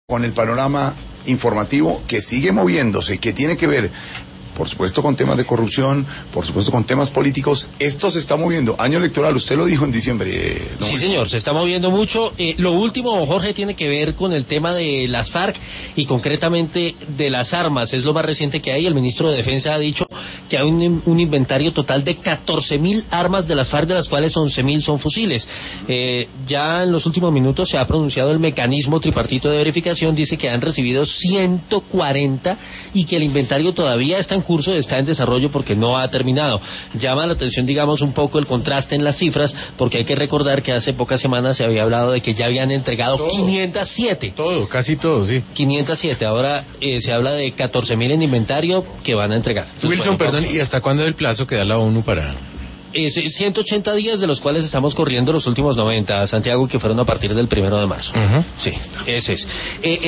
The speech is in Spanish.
Con el panorama informativo que sigue moviéndose, que tiene que ver, por supuesto, con temas de corrupción, por supuesto, con temas políticos. Esto se está moviendo. Año electoral, usted lo dijo en diciembre. ¿No? Sí, señor, se está moviendo mucho. Lo último, Jorge, tiene que ver con el tema de las FARC y concretamente de las armas. Es lo más reciente que hay. El ministro de Defensa ha dicho que hay un inventario total de 14.000 armas de las FARC, de las cuales 11.000 son fusiles. Ya en los últimos minutos se ha pronunciado el mecanismo tripartito de verificación. Dice que han recibido 140 y que el inventario todavía está en curso, está en desarrollo porque no ha terminado. Llama la atención, digamos, un poco el contraste en las cifras, porque hay que recordar que hace pocas semanas se había hablado de que ya habían entregado todo, 507. Todo, casi todo, sí. 507, ahora se habla de 14.000 en inventario que van a entregar. Wilson, perdón, ¿y hasta cuándo es el plazo que da la ONU para...? 180 días, de los cuales estamos corriendo los últimos 90, Santiago, que fueron a partir del 1 de marzo. Uh-huh. Sí, ese es.